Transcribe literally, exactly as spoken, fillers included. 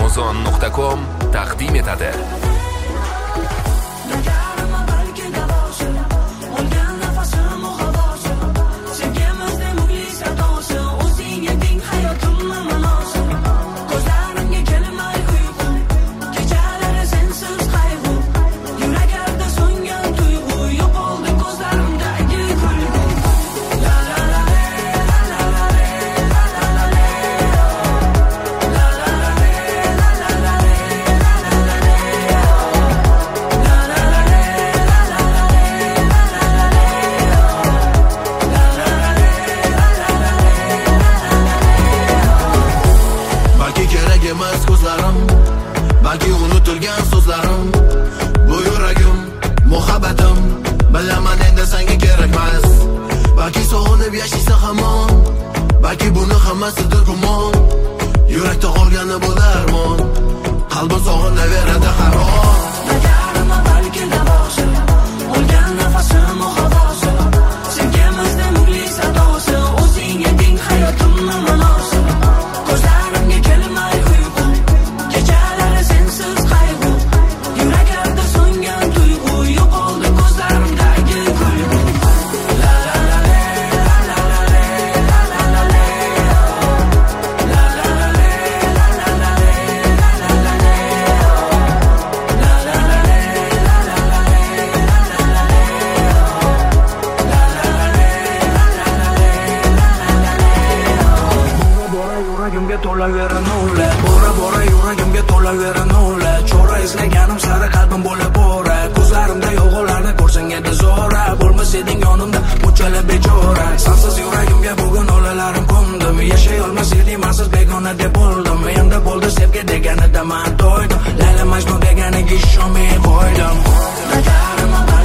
amazon nuqta com taqdim etadi. emas ko'zlarim, balki unutilgan so'zlarim. Bu yuragim, muhabbatim, bilaman endi senga kerakmas. Balki sog'inib yashaysa hamon, balki buni hammasidir gumon. Yurakda qolgani bu darmon, qalbim sog'inaveradi har on. Nagarima balki davosi, o'lgan nafasim havosi. Senga mazda mungli sadosi, o'zingga ding hayotimni ma'nosi. Ko'zlarimga kelmay uyqu, kechalari sensiz qayg'u. Yuraklarda so'ngan tuyg'u, yo'qoldi ko'zlarimdagi kulgu. La la la la la la la la la la la. La la la la la la la la la la. La la la la la la la la yuragimga to'laverin nula, bora bora yuragimga to'laverin nula. Chora izlaganim sari qalbim bo'lib bora, ko'zlarimda yo'g'onlarni ko'rsang edi zo'ra. Bo'lmas eding yonimda bunchalar bechora, sensiz yuragimga bugun o'lalarim qo'ndim. Yashay olmas edim sensiz begona deb bo'ldim. Endi bo'ldi sevgi deganida men to'ydim, Layla Majnun deganiga ishonmay qo'ydim. Nagarima